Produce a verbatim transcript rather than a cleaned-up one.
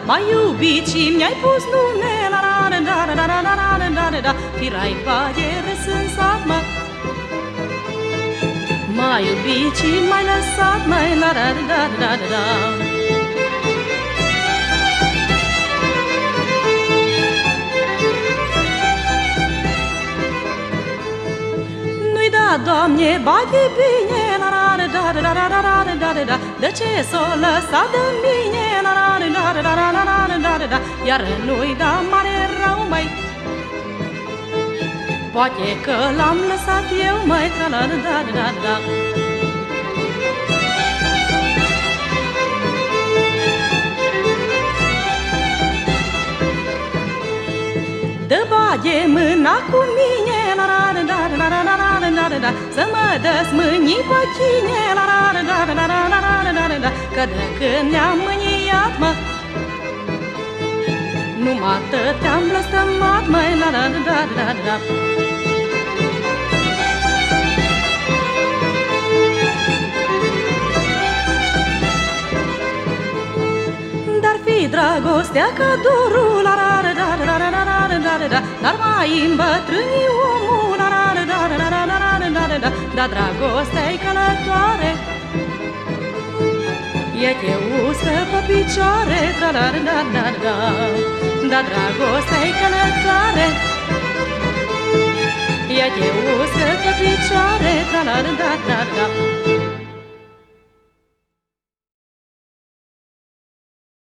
M-ai iubit și mi-ai pus nume, la la la la la la la la la la la. Firai baiere sunt sat, mă. M-ai iubit și m-ai lăsat, măi, la la la la la la. Nu-i da, Doamne, bate bine, la la la la la la la la la la la. De ce s-o lăsa de mine, la la la la la la la la la la la. Iar nu-i da mare rău, măi, poate că l-am lăsat eu, măi, la la la la la la. Dă bage mâna cu mine, la la la la la la la la la la la. Să mă desmâni pe cine, la la la la la la la la la la la. Că de când ne-am mâniat, mă, numai atât te-am blăstămat, măi, la la la la la la. Dar fi dragostea ca dorul, la la la la la la la la la la. Dar mai îmbătrâni omul, la la la la la la la la la la. Dar dragostea-i călătoare, e te uscă pe picioare, la la la la la. Dar dragostea-i călătoare, e te uscă pe picioare.